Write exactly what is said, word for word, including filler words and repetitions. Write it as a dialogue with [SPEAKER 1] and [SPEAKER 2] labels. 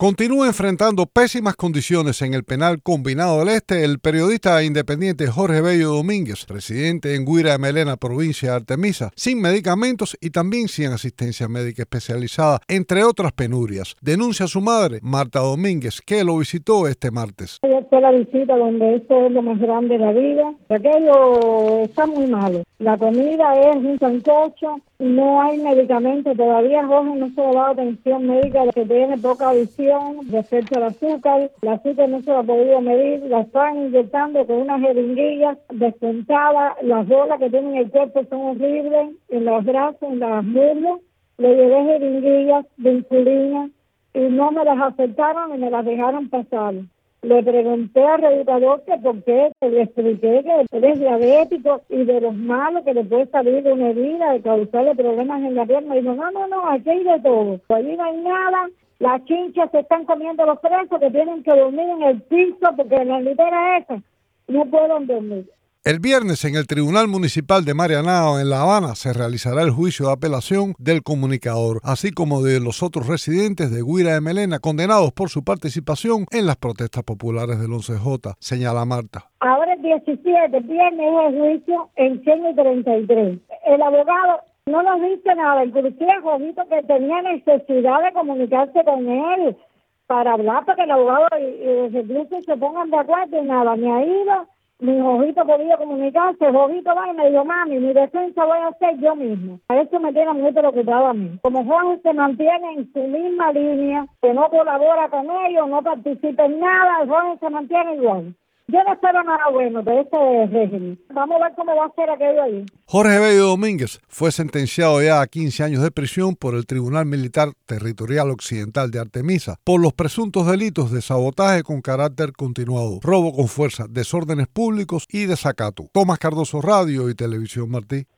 [SPEAKER 1] Continúa enfrentando pésimas condiciones en el penal combinado del Este el periodista independiente Jorge Bello Domínguez, residente en Guira de Melena, provincia de Artemisa, sin medicamentos y también sin asistencia médica especializada, entre otras penurias. Denuncia a su madre, Marta Domínguez, que lo visitó este martes.
[SPEAKER 2] Yo fui a la visita donde esto es lo más grande de la vida. Aquello está muy malo. La comida es un sancocho, no hay medicamentos. Todavía Jorge no se le ha dado atención médica, que tiene poca visión respecto al azúcar. El azúcar no se lo ha podido medir, la están inyectando con unas jeringuillas descontadas. Las bolas que tienen en el cuerpo son horribles, en los brazos, en las muslos. Le llevé jeringuillas de insulina y no me las aceptaron y me las dejaron pasar. Le pregunté al reeducador que por qué, le expliqué que él es diabético y de los malos que le puede salir de una herida, de causarle problemas en la pierna. Y dijo, no, no, no, aquí hay de todo. Allí no hay nada. Las chinchas se están comiendo los presos que tienen que dormir en el piso porque en la litera esa no pueden dormir.
[SPEAKER 1] El viernes en el Tribunal Municipal de Marianao, en La Habana, se realizará el juicio de apelación del comunicador, así como de los otros residentes de Guira de Melena, condenados por su participación en las protestas populares del once J, señala Marta.
[SPEAKER 2] Ahora el diecisiete, viernes es el juicio en cien y treinta y tres. El abogado no nos dice nada, inclusive Jovito que tenía necesidad de comunicarse con él para hablar, para que el abogado y, y los reclusos se pongan de acuerdo y nada, me ha ido. Mi Jovito podía comunicarse, Jovito va y me dijo, mami, mi defensa voy a hacer yo mismo. A eso me tiene muy preocupado a mí. Como Jorge se mantiene en su misma línea, que no colabora con ellos, no participa en nada, Jorge se mantiene igual. Yo no espero nada bueno de este régimen. Vamos a ver cómo va a ser aquello ahí.
[SPEAKER 1] Jorge Bello Domínguez fue sentenciado ya a quince años de prisión por el Tribunal Militar Territorial Occidental de Artemisa por los presuntos delitos de sabotaje con carácter continuado, robo con fuerza, desórdenes públicos y desacato. Tomás Cardoso, Radio y Televisión Martí.